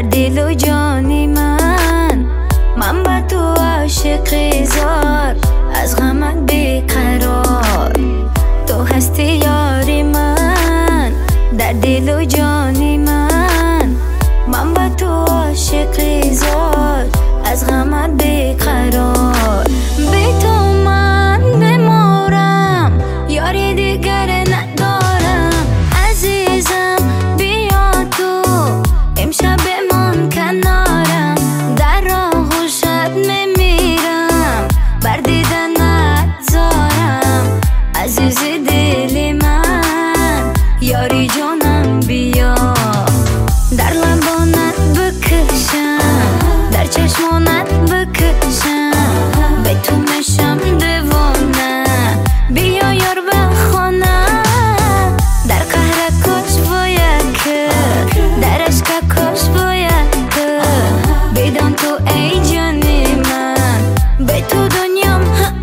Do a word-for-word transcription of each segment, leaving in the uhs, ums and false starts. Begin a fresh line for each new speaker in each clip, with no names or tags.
دل و جانی من، من با تو عاشقی زار، از غمت بیقرار. تو هستی یاری من، در دل و جانی من، من با تو عاشقی زار، از غمت بیقرار. بی تو من بمارم، یاری دیگر ندارم. عزیزم بیا تو امشب بمان کنارم، در راه و شب میمیرم، بر دیدنت زارم. عزیز دل من، یاری جانم بیا، در لبانت بکشم، در چشمانت بکشم، به تو میشم دیوانه. بیا یار به خانه، در قهر کش باید که، در عشق کش باید که، بدان تو ای جانی من، به تو دنیام.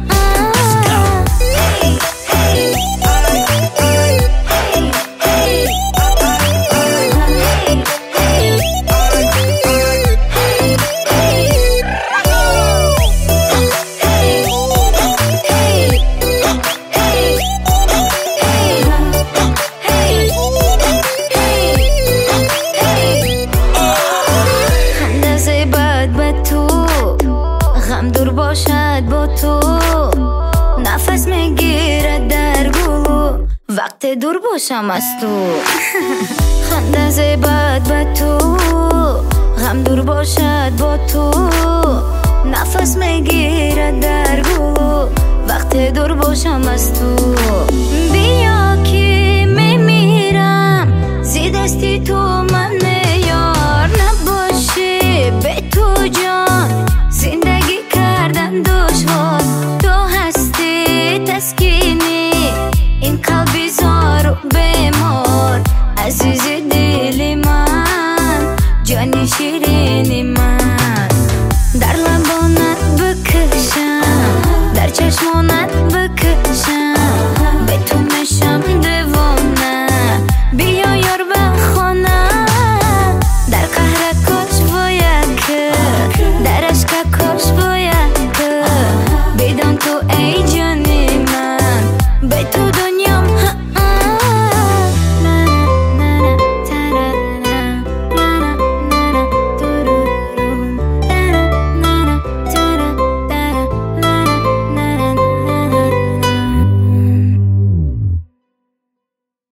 غم دور باشد با تو، نفس میگیرد در گلو، وقت دور باشم از تو. خنده زیبد با تو، غم دور باشد با تو، نفس میگیرد در گلو، وقت دور باشم از تو. بیا